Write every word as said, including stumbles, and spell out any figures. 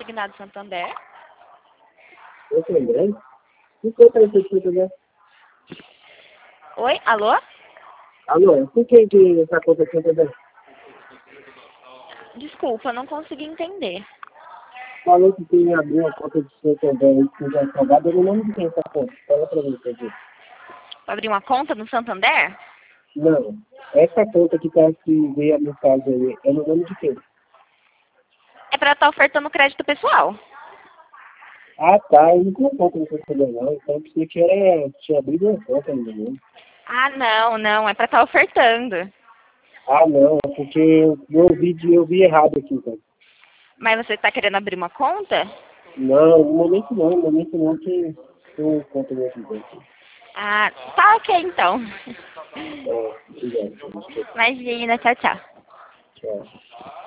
consignado Santander. Santander? Que conta é essa de Santander? Oi, alô? Alô, por que que essa conta é Santander? Desculpa, não consegui entender. Falou que quem abriu a conta de Santander e que já salvado, eu não lembro de quem é essa conta. Fala pra mim, quer dizer. Pra abrir uma conta no Santander? Não, essa conta que tá que veio a mensagem aí, é no nome de quem? É pra estar ofertando crédito pessoal. Ah, tá, eu não tenho conta no Santander não, então eu pensei que era, tinha abrido uma conta ainda mesmo. Ah, não, não, é pra estar ofertando. Ah, não, é porque eu ouvi, de- eu vi errado aqui, então. Mas você tá querendo abrir uma conta? Não, no momento não, no momento não, que eu conto meu banco. Ah, tá ok então. É, obrigado, desculpa, Imagina, tchau, tchau. tchau.